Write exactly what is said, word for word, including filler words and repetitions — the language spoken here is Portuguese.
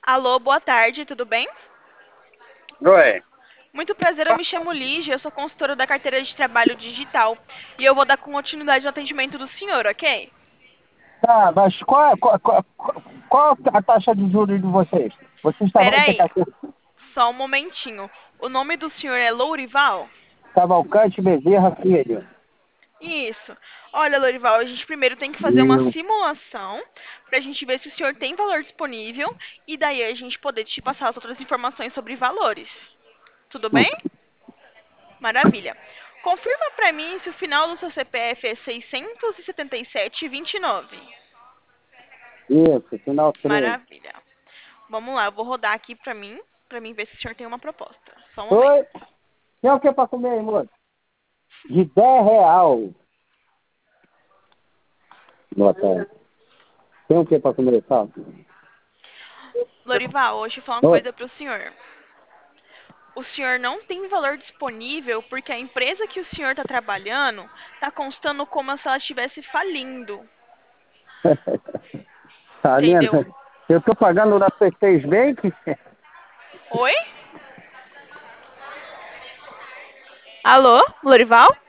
Alô, boa tarde, tudo bem? Oi. Muito prazer, eu me chamo Lígia, eu sou consultora da carteira de trabalho digital e eu vou dar continuidade no atendimento do senhor, ok? Tá, mas qual, é- qual, qual, qual a taxa de juros de vocês? Vocês só Pera vão ter aí, carteira só um momentinho. O nome do senhor é Lourival? Cavalcante Bezerra Filho. Isso. Olha, Lourival, a gente primeiro tem que fazer uma Eu. simulação pra gente ver se o senhor tem valor disponível e daí a gente poder te passar as outras informações sobre valores. Tudo bem? Maravilha. Confirma pra mim se o final do seu C P F é seiscentos e setenta e sete e vinte e nove. Isso, final três. Maravilha. Vamos lá, eu vou rodar aqui pra mim, pra mim ver se o senhor tem uma proposta. Só um momento. Oi. Tem o que pra comer aí, moço? De dez real. Boa tarde. Tem o que pra comer, fala? Lorival, hoje eu vou falar uma Oi. coisa pro senhor. O senhor não tem valor disponível porque a empresa que o senhor está trabalhando está constando como se ela estivesse falindo. Tá vendo? Entendeu? Eu tô pagando na C seis Bank. Oi? Alô, Lorival?